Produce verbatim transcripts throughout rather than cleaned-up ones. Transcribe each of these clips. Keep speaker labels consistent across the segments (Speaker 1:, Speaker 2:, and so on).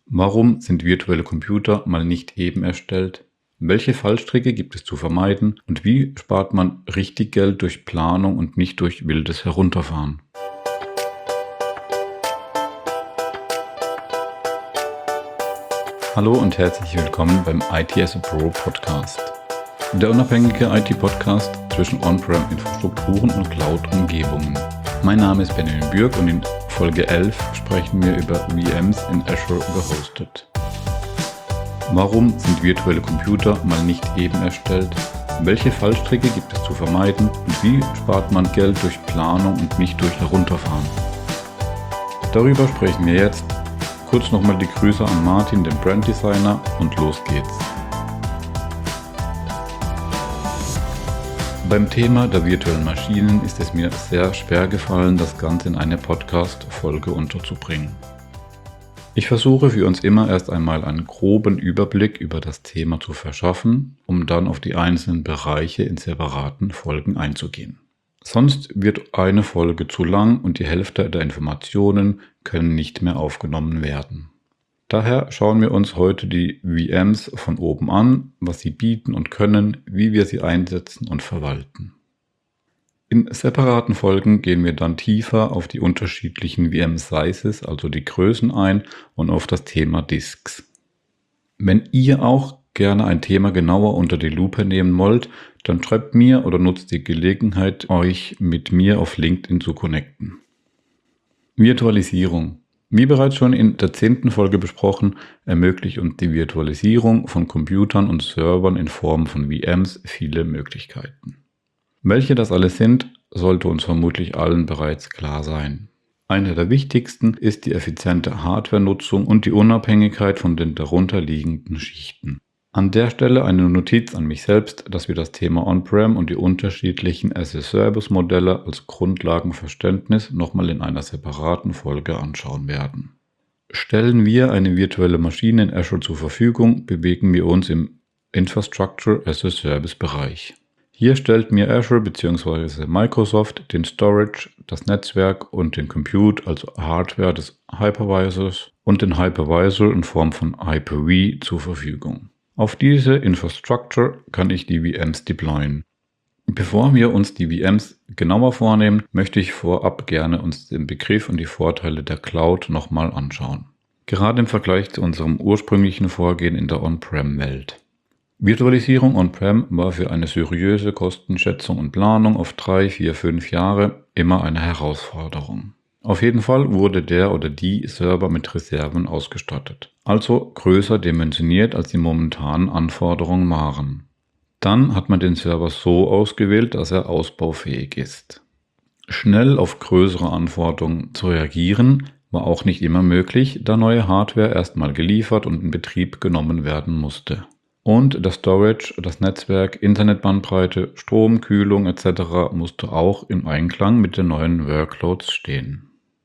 Speaker 1: Warum sind virtuelle Computer mal nicht eben erstellt? Welche Fallstricke gibt es zu vermeiden? Und wie spart man richtig Geld durch Planung und nicht durch wildes Herunterfahren? Hallo und herzlich willkommen beim I T as a Pro Podcast. Der unabhängige I T-Podcast zwischen On-Prem-Infrastrukturen und Cloud-Umgebungen. Mein Name ist Benjamin Bürg und in Folge elf sprechen wir über V Ms in Azure gehostet. Warum sind virtuelle Computer mal nicht eben erstellt? Welche Fallstricke gibt es zu vermeiden? Und wie spart man Geld durch Planung und nicht durch Herunterfahren? Darüber sprechen wir jetzt. Kurz nochmal die Grüße an Martin, den Branddesigner, und los geht's. Beim Thema der virtuellen Maschinen ist es mir sehr schwer gefallen, das Ganze in eine Podcast-Folge unterzubringen. Ich versuche für uns immer erst einmal einen groben Überblick über das Thema zu verschaffen, um dann auf die einzelnen Bereiche in separaten Folgen einzugehen. Sonst wird eine Folge zu lang und die Hälfte der Informationen können nicht mehr aufgenommen werden. Daher schauen wir uns heute die V Ms von oben an, was sie bieten und können, wie wir sie einsetzen und verwalten. In separaten Folgen gehen wir dann tiefer auf die unterschiedlichen V M-Sizes, also die Größen ein, und auf das Thema Disks. Wenn ihr auch gerne ein Thema genauer unter die Lupe nehmen wollt, dann schreibt mir oder nutzt die Gelegenheit, euch mit mir auf LinkedIn zu connecten. Virtualisierung. Wie bereits schon in der zehnten Folge besprochen, ermöglicht uns die Virtualisierung von Computern und Servern in Form von V Ms viele Möglichkeiten. Welche das alles sind, sollte uns vermutlich allen bereits klar sein. Eine der wichtigsten ist die effiziente Hardware-Nutzung und die Unabhängigkeit von den darunterliegenden Schichten. An der Stelle eine Notiz an mich selbst, dass wir das Thema On-Prem und die unterschiedlichen as-a-Service-Modelle als Grundlagenverständnis nochmal in einer separaten Folge anschauen werden. Stellen wir eine virtuelle Maschine in Azure zur Verfügung, bewegen wir uns im Infrastructure as a Service-Bereich. Hier stellt mir Azure bzw. Microsoft den Storage, das Netzwerk und den Compute, also Hardware des Hypervisors, und den Hypervisor in Form von Hyper-V zur Verfügung. Auf diese Infrastructure kann ich die V Ms deployen. Bevor wir uns die V Ms genauer vornehmen, möchte ich vorab gerne uns den Begriff und die Vorteile der Cloud nochmal anschauen. Gerade im Vergleich zu unserem ursprünglichen Vorgehen in der On-Prem-Welt. Virtualisierung On-Prem war für eine seriöse Kostenschätzung und Planung auf drei, vier, fünf Jahre immer eine Herausforderung. Auf jeden Fall wurde der oder die Server mit Reserven ausgestattet, also größer dimensioniert als die momentanen Anforderungen waren. Dann hat man den Server so ausgewählt, dass er ausbaufähig ist. Schnell auf größere Anforderungen zu reagieren, war auch nicht immer möglich, da neue Hardware erstmal geliefert und in Betrieb genommen werden musste. Und das Storage, das Netzwerk, Internetbandbreite, Strom, Kühlung et cetera musste auch im Einklang mit den neuen Workloads stehen.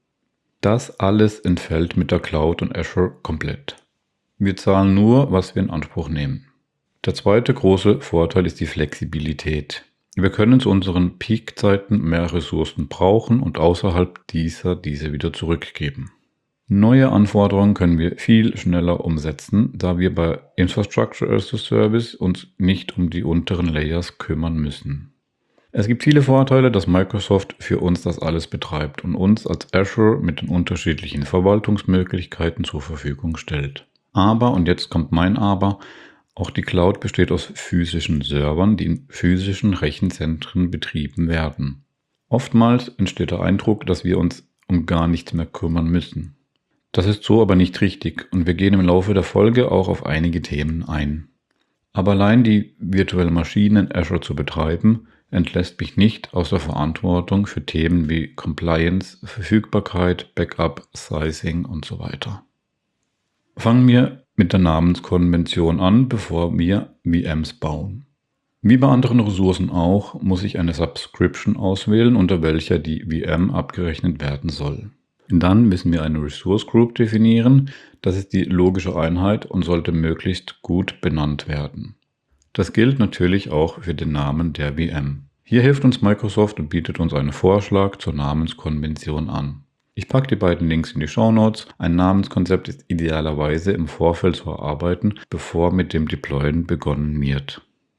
Speaker 1: Das alles entfällt mit der Cloud und Azure komplett. Wir zahlen nur, was wir in Anspruch nehmen. Der zweite große Vorteil ist die Flexibilität. Wir können zu unseren Peak-Zeiten mehr Ressourcen brauchen und außerhalb dieser diese wieder zurückgeben. Neue Anforderungen können wir viel schneller umsetzen, da wir bei Infrastructure as a Service uns nicht um die unteren Layers kümmern müssen. Es gibt viele Vorteile, dass Microsoft für uns das alles betreibt und uns als Azure mit den unterschiedlichen Verwaltungsmöglichkeiten zur Verfügung stellt. Aber, und jetzt kommt mein Aber, auch die Cloud besteht aus physischen Servern, die in physischen Rechenzentren betrieben werden. Oftmals entsteht der Eindruck, dass wir uns um gar nichts mehr kümmern müssen. Das ist so aber nicht richtig und wir gehen im Laufe der Folge auch auf einige Themen ein. Aber allein die virtuelle Maschine in Azure zu betreiben, entlässt mich nicht aus der Verantwortung für Themen wie Compliance, Verfügbarkeit, Backup, Sizing und so weiter. Fangen wir mit der Namenskonvention an, bevor wir V Ms bauen. Wie bei anderen Ressourcen auch, muss ich eine Subscription auswählen, unter welcher die V M abgerechnet werden soll. Dann müssen wir eine Resource Group definieren, das ist die logische Einheit und sollte möglichst gut benannt werden. Das gilt natürlich auch für den Namen der V M. Hier hilft uns Microsoft und bietet uns einen Vorschlag zur Namenskonvention an. Ich packe die beiden Links in die Shownotes. Ein Namenskonzept ist idealerweise im Vorfeld zu erarbeiten, bevor mit dem Deployen begonnen wird.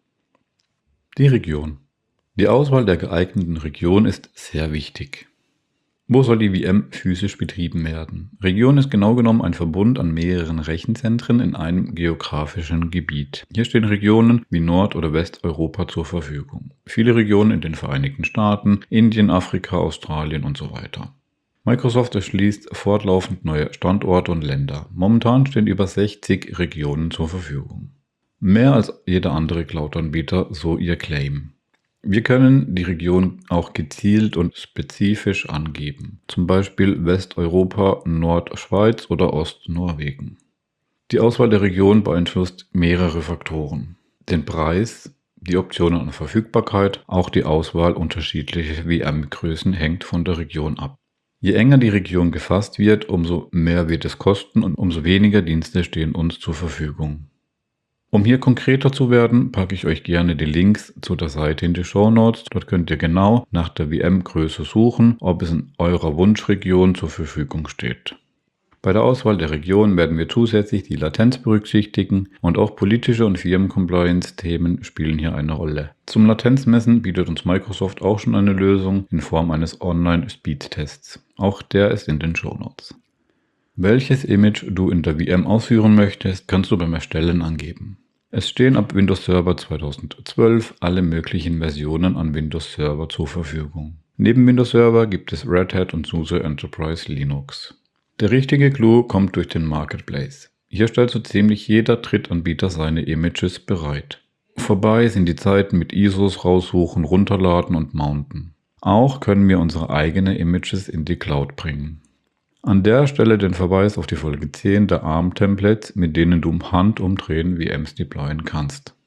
Speaker 1: Die Region. Die Auswahl der geeigneten Region ist sehr wichtig. Wo soll die V M physisch betrieben werden? Region ist genau genommen ein Verbund an mehreren Rechenzentren in einem geografischen Gebiet. Hier stehen Regionen wie Nord- oder Westeuropa zur Verfügung. Viele Regionen in den Vereinigten Staaten, Indien, Afrika, Australien und so weiter. Microsoft erschließt fortlaufend neue Standorte und Länder. Momentan stehen über sechzig Regionen zur Verfügung. Mehr als jeder andere Cloud-Anbieter, so ihr Claim. Wir können die Region auch gezielt und spezifisch angeben, zum Beispiel Westeuropa, Nordschweiz oder Ostnorwegen. Die Auswahl der Region beeinflusst mehrere Faktoren. Den Preis, die Optionen und Verfügbarkeit, auch die Auswahl unterschiedlicher V M-Größen hängt von der Region ab. Je enger die Region gefasst wird, umso mehr wird es kosten und umso weniger Dienste stehen uns zur Verfügung. Um hier konkreter zu werden, packe ich euch gerne die Links zu der Seite in die Shownotes. Dort könnt ihr genau nach der V M-Größe suchen, ob es in eurer Wunschregion zur Verfügung steht. Bei der Auswahl der Region werden wir zusätzlich die Latenz berücksichtigen und auch politische und Firmen-Compliance-Themen spielen hier eine Rolle. Zum Latenzmessen bietet uns Microsoft auch schon eine Lösung in Form eines Online-Speed-Tests. Auch der ist in den Shownotes. Welches Image du in der V M ausführen möchtest, kannst du beim Erstellen angeben. Es stehen ab Windows Server zweitausendzwölf alle möglichen Versionen an Windows Server zur Verfügung. Neben Windows Server gibt es Red Hat und SUSE Enterprise Linux. Der richtige Clou kommt durch den Marketplace. Hier stellt so ziemlich jeder Drittanbieter seine Images bereit. Vorbei sind die Zeiten mit I S Os raussuchen, runterladen und mounten. Auch können wir unsere eigenen Images in die Cloud bringen. An der Stelle den Verweis auf die Folge zehn der A R M-Templates, mit denen du um Handumdrehen V Ms deployen kannst.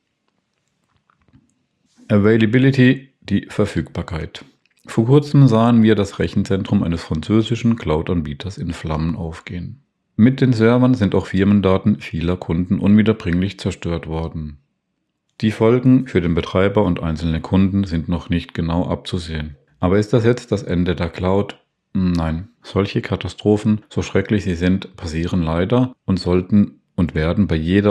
Speaker 1: Availability, die Verfügbarkeit. Vor kurzem sahen wir das Rechenzentrum eines französischen Cloud-Anbieters in Flammen aufgehen. Mit den Servern sind auch Firmendaten vieler Kunden unwiederbringlich zerstört worden. Die Folgen für den Betreiber und einzelne Kunden sind noch nicht genau abzusehen. Aber ist das jetzt das Ende der Cloud? Nein, solche Katastrophen, so schrecklich sie sind, passieren leider und sollten und werden bei jeder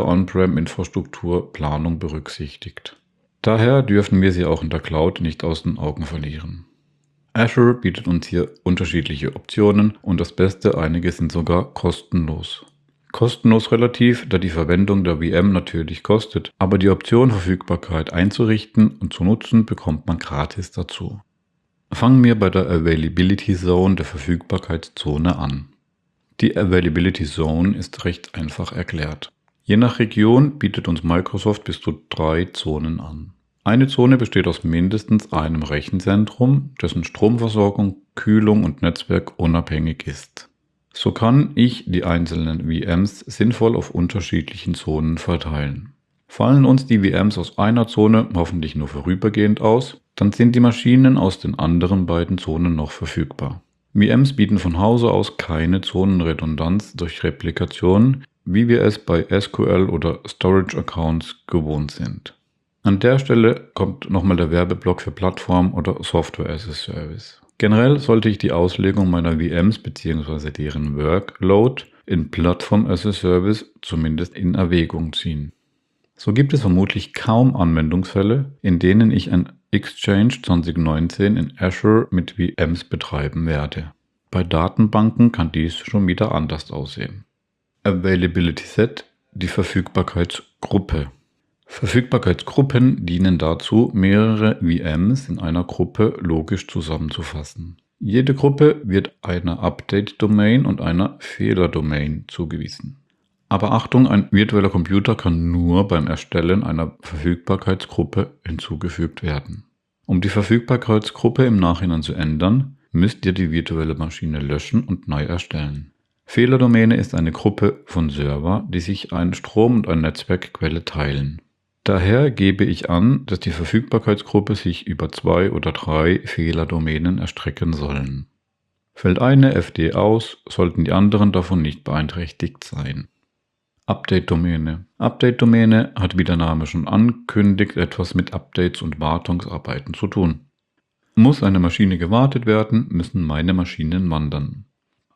Speaker 1: On-Prem-Infrastrukturplanung berücksichtigt. Daher dürfen wir sie auch in der Cloud nicht aus den Augen verlieren. Azure bietet uns hier unterschiedliche Optionen und das Beste, einige sind sogar kostenlos. Kostenlos relativ, da die Verwendung der V M natürlich kostet, aber die Option Verfügbarkeit einzurichten und zu nutzen bekommt man gratis dazu. Fangen wir bei der Availability Zone der Verfügbarkeitszone an. Die Availability Zone ist recht einfach erklärt. Je nach Region bietet uns Microsoft bis zu drei Zonen an. Eine Zone besteht aus mindestens einem Rechenzentrum, dessen Stromversorgung, Kühlung und Netzwerk unabhängig ist. So kann ich die einzelnen V Ms sinnvoll auf unterschiedlichen Zonen verteilen. Fallen uns die V Ms aus einer Zone hoffentlich nur vorübergehend aus, dann sind die Maschinen aus den anderen beiden Zonen noch verfügbar. V Ms bieten von Hause aus keine Zonenredundanz durch Replikation, wie wir es bei S Q L oder Storage Accounts gewohnt sind. An der Stelle kommt nochmal der Werbeblock für Plattform oder Software as a Service. Generell sollte ich die Auslegung meiner V Ms bzw. deren Workload in Plattform as a Service zumindest in Erwägung ziehen. So gibt es vermutlich kaum Anwendungsfälle, in denen ich ein Exchange zwanzig neunzehn in Azure mit V Ms betreiben werde. Bei Datenbanken kann dies schon wieder anders aussehen. Availability Set, die Verfügbarkeitsgruppe. Verfügbarkeitsgruppen dienen dazu, mehrere V Ms in einer Gruppe logisch zusammenzufassen. Jede Gruppe wird einer Update-Domain und einer Fehler-Domain zugewiesen. Aber Achtung, ein virtueller Computer kann nur beim Erstellen einer Verfügbarkeitsgruppe hinzugefügt werden. Um die Verfügbarkeitsgruppe im Nachhinein zu ändern, müsst ihr die virtuelle Maschine löschen und neu erstellen. Fehlerdomäne ist eine Gruppe von Server, die sich einen Strom und eine Netzwerkquelle teilen. Daher gebe ich an, dass die Verfügbarkeitsgruppe sich über zwei oder drei Fehlerdomänen erstrecken sollen. Fällt eine F D aus, sollten die anderen davon nicht beeinträchtigt sein. Update-Domäne. Update-Domäne hat, wie der Name schon ankündigt, etwas mit Updates und Wartungsarbeiten zu tun. Muss eine Maschine gewartet werden, müssen meine Maschinen wandern.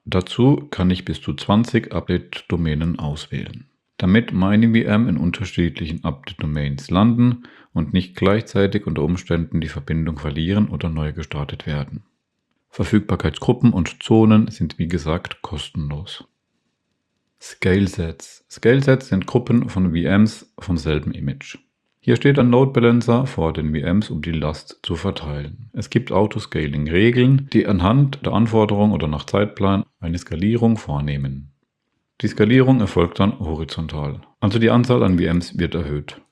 Speaker 1: Dazu kann ich bis zu zwanzig Update-Domänen auswählen, damit meine V M in unterschiedlichen Update-Domains landen und nicht gleichzeitig unter Umständen die Verbindung verlieren oder neu gestartet werden. Verfügbarkeitsgruppen und Zonen sind wie gesagt kostenlos. Scale-Sets. Scale-Sets sind Gruppen von V Ms vom selben Image. Hier steht ein Load Balancer vor den V Ms, um die Last zu verteilen. Es gibt Autoscaling-Regeln, die anhand der Anforderung oder nach Zeitplan eine Skalierung vornehmen. Die Skalierung erfolgt dann horizontal, also die Anzahl an V Ms wird erhöht.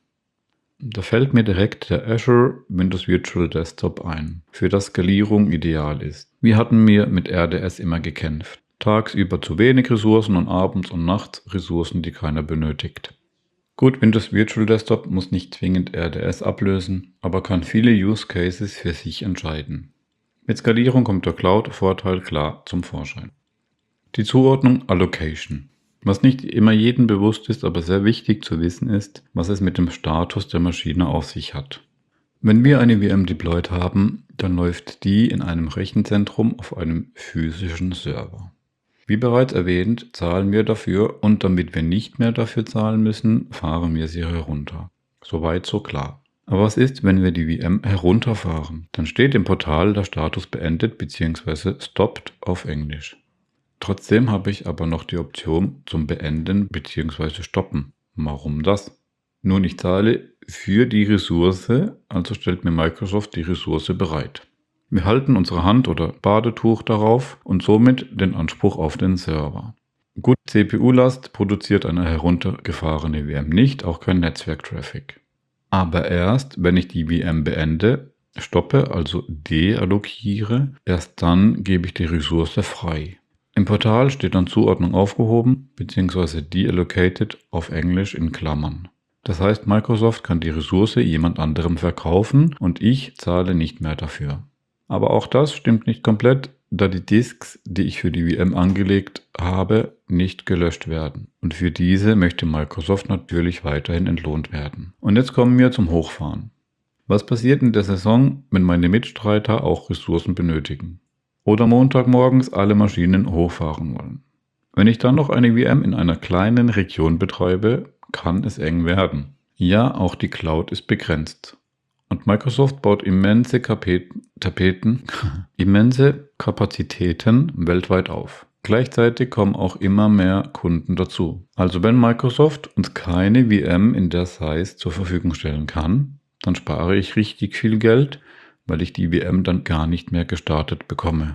Speaker 1: Da fällt mir direkt der Azure Windows Virtual Desktop ein, für das Skalierung ideal ist. Wir hatten mir mit R D S immer gekämpft. Tagsüber zu wenig Ressourcen und abends und nachts Ressourcen, die keiner benötigt. Gut, Windows Virtual Desktop muss nicht zwingend R D S ablösen, aber kann viele Use Cases für sich entscheiden. Mit Skalierung kommt der Cloud-Vorteil klar zum Vorschein. Die Zuordnung Allocation. Was nicht immer jedem bewusst ist, aber sehr wichtig zu wissen ist, was es mit dem Status der Maschine auf sich hat. Wenn wir eine V M deployed haben, dann läuft die in einem Rechenzentrum auf einem physischen Server. Wie bereits erwähnt, zahlen wir dafür und damit wir nicht mehr dafür zahlen müssen, fahren wir sie herunter. Soweit so klar. Aber was ist, wenn wir die V M herunterfahren? Dann steht im Portal der Status beendet bzw. stopped auf Englisch. Trotzdem habe ich aber noch die Option zum Beenden bzw. Stoppen. Warum das? Nun, ich zahle für die Ressource, also stellt mir Microsoft die Ressource bereit. Wir halten unsere Hand oder Badetuch darauf und somit den Anspruch auf den Server. Gut, C P U-Last produziert eine heruntergefahrene V M nicht, auch kein Netzwerktraffic. Aber erst, wenn ich die V M beende, stoppe, also deallokiere, erst dann gebe ich die Ressource frei. Im Portal steht dann Zuordnung aufgehoben bzw. deallocated auf Englisch in Klammern. Das heißt, Microsoft kann die Ressource jemand anderem verkaufen und ich zahle nicht mehr dafür. Aber auch das stimmt nicht komplett, da die Disks, die ich für die V M angelegt habe, nicht gelöscht werden. Und für diese möchte Microsoft natürlich weiterhin entlohnt werden. Und jetzt kommen wir zum Hochfahren. Was passiert in der Saison, wenn meine Mitstreiter auch Ressourcen benötigen? Oder Montagmorgens alle Maschinen hochfahren wollen? Wenn ich dann noch eine V M in einer kleinen Region betreibe, kann es eng werden. Ja, auch die Cloud ist begrenzt. Und Microsoft baut immense Kapeten, Tapeten, immense Kapazitäten weltweit auf. Gleichzeitig kommen auch immer mehr Kunden dazu. Also wenn Microsoft uns keine V M in der Size zur Verfügung stellen kann, dann spare ich richtig viel Geld, weil ich die V M dann gar nicht mehr gestartet bekomme.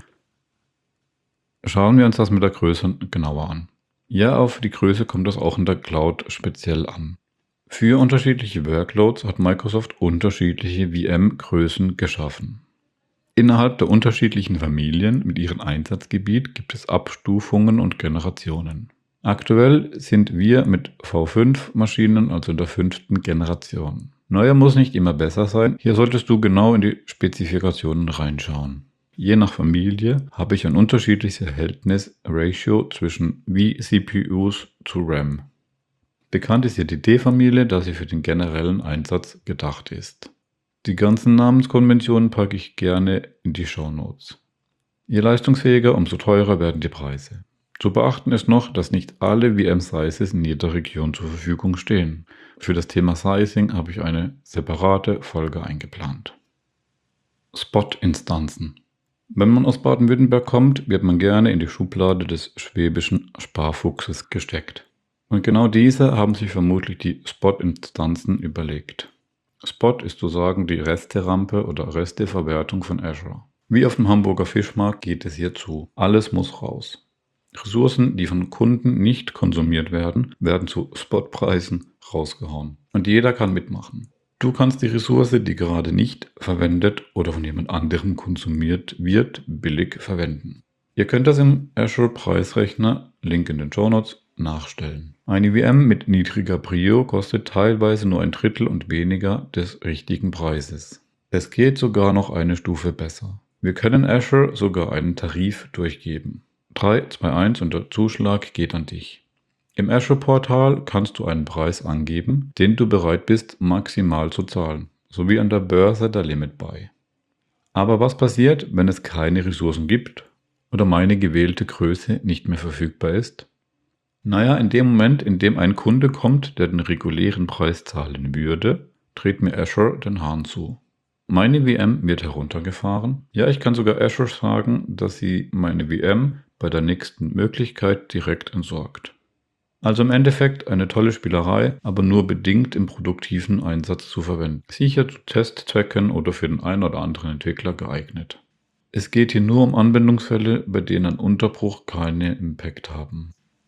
Speaker 1: Schauen wir uns das mit der Größe genauer an. Ja, auf die Größe kommt es auch in der Cloud speziell an. Für unterschiedliche Workloads hat Microsoft unterschiedliche V M-Größen geschaffen. Innerhalb der unterschiedlichen Familien mit ihrem Einsatzgebiet gibt es Abstufungen und Generationen. Aktuell sind wir mit V fünf Maschinen, also in der fünften Generation. Neuer muss nicht immer besser sein, hier solltest du genau in die Spezifikationen reinschauen. Je nach Familie habe ich ein unterschiedliches Verhältnis Ratio zwischen V-C P Us zu RAM. Bekannt ist hier die D-Familie, da sie für den generellen Einsatz gedacht ist. Die ganzen Namenskonventionen packe ich gerne in die Shownotes. Je leistungsfähiger, umso teurer werden die Preise. Zu beachten ist noch, dass nicht alle V M-Sizes in jeder Region zur Verfügung stehen. Für das Thema Sizing habe ich eine separate Folge eingeplant. Spot-Instanzen. Wenn man aus Baden-Württemberg kommt, wird man gerne in die Schublade des schwäbischen Sparfuchses gesteckt. Und genau diese haben sich vermutlich die Spot-Instanzen überlegt. Spot ist sozusagen die Resterampe oder Resteverwertung von Azure. Wie auf dem Hamburger Fischmarkt geht es hier zu. Alles muss raus. Ressourcen, die von Kunden nicht konsumiert werden, werden zu Spotpreisen rausgehauen. Und jeder kann mitmachen. Du kannst die Ressource, die gerade nicht verwendet oder von jemand anderem konsumiert wird, billig verwenden. Ihr könnt das im Azure Preisrechner, Link in den Shownotes, nachstellen. Eine V M mit niedriger Prio kostet teilweise nur ein Drittel und weniger des richtigen Preises. Es geht sogar noch eine Stufe besser. Wir können Azure sogar einen Tarif durchgeben. drei zwei eins und der Zuschlag geht an dich. Im Azure-Portal kannst du einen Preis angeben, den du bereit bist maximal zu zahlen, sowie an der Börse der Limit Buy. Aber was passiert, wenn es keine Ressourcen gibt oder meine gewählte Größe nicht mehr verfügbar ist? Naja, in dem Moment, in dem ein Kunde kommt, der den regulären Preis zahlen würde, dreht mir Azure den Hahn zu. Meine V M wird heruntergefahren. Ja, ich kann sogar Azure sagen, dass sie meine V M bei der nächsten Möglichkeit direkt entsorgt. Also im Endeffekt eine tolle Spielerei, aber nur bedingt im produktiven Einsatz zu verwenden. Sicher zu Testzwecken oder für den einen oder anderen Entwickler geeignet. Es geht hier nur um Anwendungsfälle, bei denen ein Unterbruch keinen Impact haben.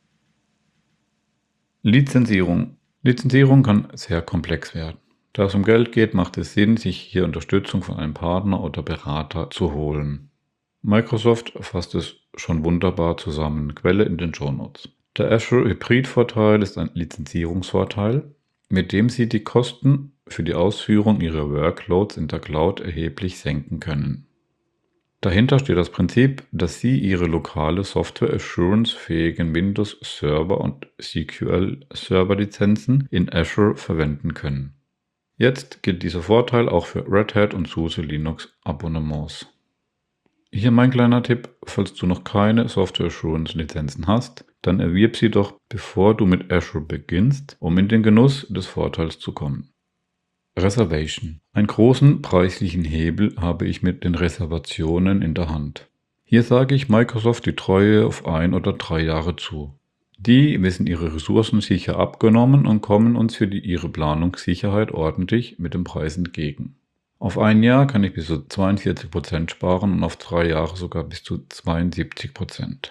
Speaker 1: Lizenzierung. Lizenzierung kann sehr komplex werden. Da es um Geld geht, macht es Sinn, sich hier Unterstützung von einem Partner oder Berater zu holen. Microsoft fasst es schon wunderbar zusammen. Quelle in den Shownotes. Der Azure Hybrid-Vorteil ist ein Lizenzierungsvorteil, mit dem Sie die Kosten für die Ausführung Ihrer Workloads in der Cloud erheblich senken können. Dahinter steht das Prinzip, dass Sie Ihre lokale Software Assurance-fähigen Windows Server und S Q L Server Lizenzen in Azure verwenden können. Jetzt gilt dieser Vorteil auch für Red Hat und SUSE Linux Abonnements. Hier mein kleiner Tipp, falls du noch keine Software Assurance Lizenzen hast, dann erwirb sie doch, bevor du mit Azure beginnst, um in den Genuss des Vorteils zu kommen. Reservation. Einen großen preislichen Hebel habe ich mit den Reservationen in der Hand. Hier sage ich Microsoft die Treue auf ein oder drei Jahre zu. Die wissen ihre Ressourcen sicher abgenommen und kommen uns für die, ihre Planungssicherheit ordentlich mit dem Preis entgegen. Auf ein Jahr kann ich bis zu zweiundvierzig Prozent sparen und auf drei Jahre sogar bis zu zweiundsiebzig Prozent.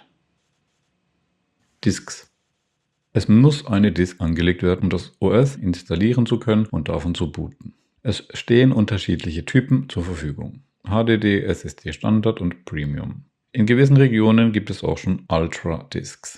Speaker 1: Disks. Es muss eine Disk angelegt werden, um das O S installieren zu können und davon zu booten. Es stehen unterschiedliche Typen zur Verfügung. H D D, S S D Standard und Premium. In gewissen Regionen gibt es auch schon Ultra-Disks.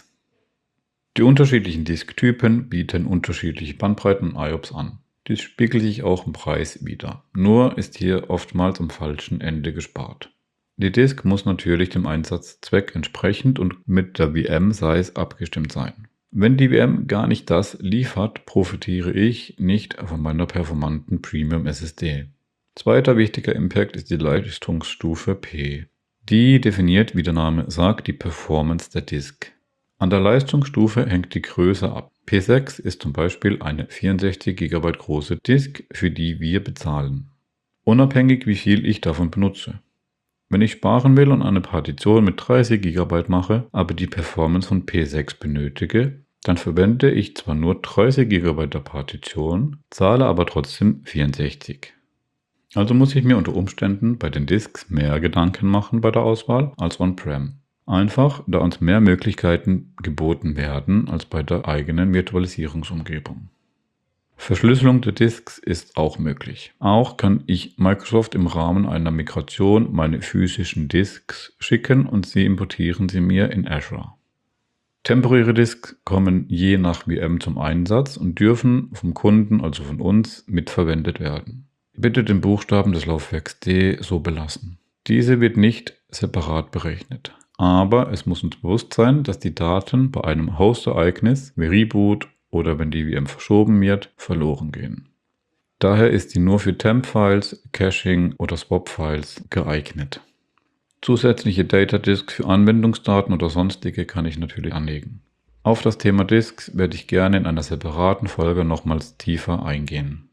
Speaker 1: Die unterschiedlichen Disktypen bieten unterschiedliche Bandbreiten und I O P S an. Dies spiegelt sich auch im Preis wider. Nur ist hier oftmals am falschen Ende gespart. Die Disk muss natürlich dem Einsatzzweck entsprechend und mit der V M-Size abgestimmt sein. Wenn die V M gar nicht das liefert, profitiere ich nicht von meiner performanten Premium S S D. Zweiter wichtiger Impact ist die Leistungsstufe P. Die definiert, wie der Name sagt, die Performance der Disk. An der Leistungsstufe hängt die Größe ab. P sechs ist zum Beispiel eine vierundsechzig Gigabyte große Disk, für die wir bezahlen. Unabhängig wie viel ich davon benutze. Wenn ich sparen will und eine Partition mit dreißig Gigabyte mache, aber die Performance von P sechs benötige, dann verwende ich zwar nur dreißig Gigabyte der Partition, zahle aber trotzdem vierundsechzig. Also muss ich mir unter Umständen bei den Disks mehr Gedanken machen bei der Auswahl als on-prem. Einfach, da uns mehr Möglichkeiten geboten werden als bei der eigenen Virtualisierungsumgebung. Verschlüsselung der Disks ist auch möglich. Auch kann ich Microsoft im Rahmen einer Migration meine physischen Disks schicken und sie importieren sie mir in Azure. Temporäre Disks kommen je nach V M zum Einsatz und dürfen vom Kunden, also von uns, mitverwendet werden. Bitte den Buchstaben des Laufwerks D so belassen. Diese wird nicht separat berechnet. Aber es muss uns bewusst sein, dass die Daten bei einem Host-Ereignis wie Reboot oder wenn die V M verschoben wird, verloren gehen. Daher ist sie nur für Temp-Files, Caching oder Swap-Files geeignet. Zusätzliche Datadisks für Anwendungsdaten oder sonstige kann ich natürlich anlegen. Auf das Thema Disks werde ich gerne in einer separaten Folge nochmals tiefer eingehen.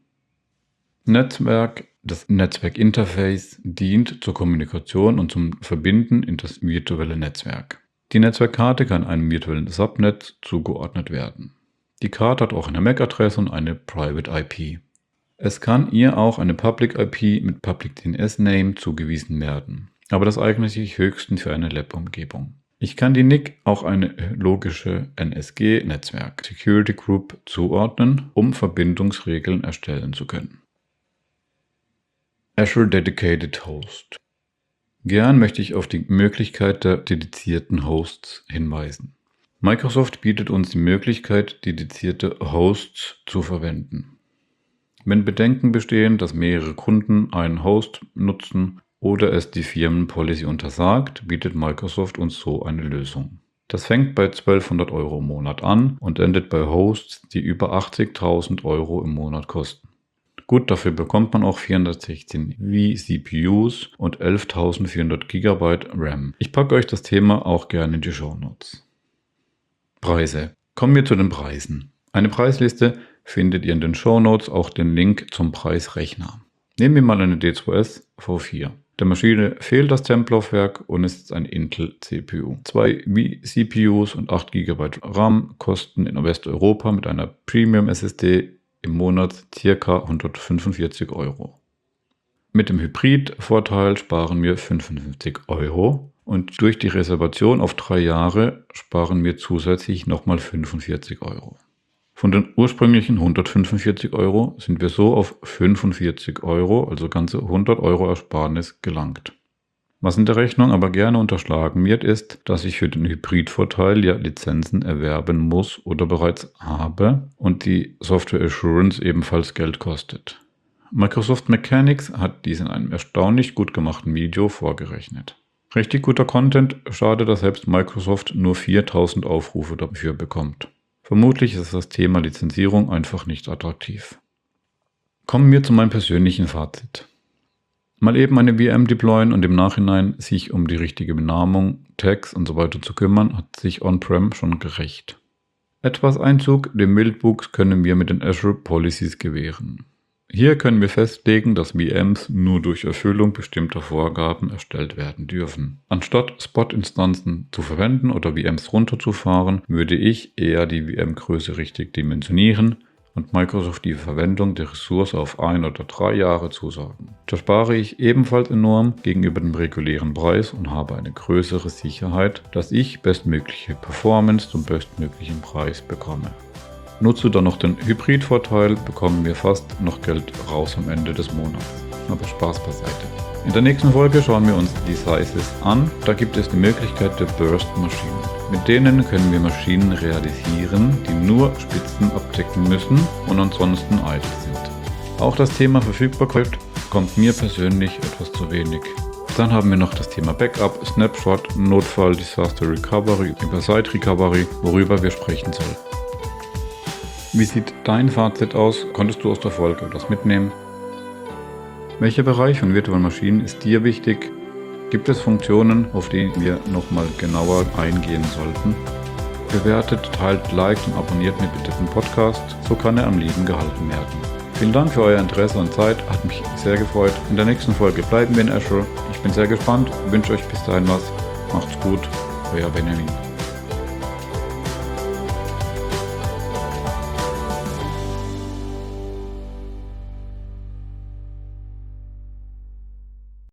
Speaker 1: Netzwerk. Das Netzwerkinterface dient zur Kommunikation und zum Verbinden in das virtuelle Netzwerk. Die Netzwerkkarte kann einem virtuellen Subnet zugeordnet werden. Die Karte hat auch eine M A C-Adresse und eine Private I P. Es kann ihr auch eine Public I P mit Public D N S-Name zugewiesen werden, aber das eignet sich höchstens für eine Lab-Umgebung. Ich kann die N I C auch eine logische N S G-Netzwerk Security Group zuordnen, um Verbindungsregeln erstellen zu können. Azure Dedicated Host. Gern möchte ich auf die Möglichkeit der dedizierten Hosts hinweisen. Microsoft bietet uns die Möglichkeit, dedizierte Hosts zu verwenden. Wenn Bedenken bestehen, dass mehrere Kunden einen Host nutzen oder es die Firmenpolicy untersagt, bietet Microsoft uns so eine Lösung. Das fängt bei zwölfhundert Euro im Monat an und endet bei Hosts, die über achtzigtausend Euro im Monat kosten. Gut, dafür bekommt man auch vierhundertsechzehn V-C P Us und elftausendvierhundert Gigabyte RAM. Ich packe euch das Thema auch gerne in die Shownotes. Preise. Kommen wir zu den Preisen. Eine Preisliste findet ihr in den Shownotes, auch den Link zum Preisrechner. Nehmen wir mal eine D zwei S V vier. Der Maschine fehlt das Templaufwerk und es ist ein Intel C P U. Zwei V-C P Us und acht Gigabyte RAM kosten in Westeuropa mit einer Premium S S D im Monat ca. hundertfünfundvierzig Euro. Mit dem Hybrid-Vorteil sparen wir fünfundfünfzig Euro und durch die Reservation auf drei Jahre sparen wir zusätzlich nochmal fünfundvierzig Euro. Von den ursprünglichen hundertfünfundvierzig Euro sind wir so auf fünfundvierzig Euro, also ganze hundert Euro Ersparnis gelangt. Was in der Rechnung aber gerne unterschlagen wird, ist, dass ich für den Hybrid-Vorteil ja Lizenzen erwerben muss oder bereits habe und die Software Assurance ebenfalls Geld kostet. Microsoft Mechanics hat dies in einem erstaunlich gut gemachten Video vorgerechnet. Richtig guter Content, schade, dass selbst Microsoft nur viertausend Aufrufe dafür bekommt. Vermutlich ist das Thema Lizenzierung einfach nicht attraktiv. Kommen wir zu meinem persönlichen Fazit. Mal eben eine V M deployen und im Nachhinein sich um die richtige Benamung, Tags und so weiter zu kümmern, hat sich On-Prem schon gerecht. Etwas Einzug dem Wildwuchs können wir mit den Azure Policies gewähren. Hier können wir festlegen, dass V Ms nur durch Erfüllung bestimmter Vorgaben erstellt werden dürfen. Anstatt Spot-Instanzen zu verwenden oder V Ms runterzufahren, würde ich eher die V M-Größe richtig dimensionieren und Microsoft die Verwendung der Ressource auf ein oder drei Jahre zusagen. Da spare ich ebenfalls enorm gegenüber dem regulären Preis und habe eine größere Sicherheit, dass ich bestmögliche Performance zum bestmöglichen Preis bekomme. Nutze dann noch den Hybrid-Vorteil, bekommen wir fast noch Geld raus am Ende des Monats. Aber Spaß beiseite. In der nächsten Folge schauen wir uns die Sizes an. Da gibt es die Möglichkeit der Burst-Maschinen. Mit denen können wir Maschinen realisieren, die nur Spitzen abdecken müssen und ansonsten idle sind. Auch das Thema Verfügbarkeit kommt mir persönlich etwas zu wenig. Dann haben wir noch das Thema Backup, Snapshot, Notfall, Disaster Recovery, über Site Recovery, worüber wir sprechen sollen. Wie sieht dein Fazit aus? Konntest du aus der Folge etwas mitnehmen? Welcher Bereich von virtuellen Maschinen ist dir wichtig? Gibt es Funktionen, auf die wir nochmal genauer eingehen sollten? Bewertet, teilt, liked und abonniert mir bitte den Podcast, so kann er am Leben gehalten werden. Vielen Dank für euer Interesse und Zeit, hat mich sehr gefreut. In der nächsten Folge bleiben wir in Azure. Ich bin sehr gespannt, wünsche euch bis dahin was. Macht's gut, euer Benjamin.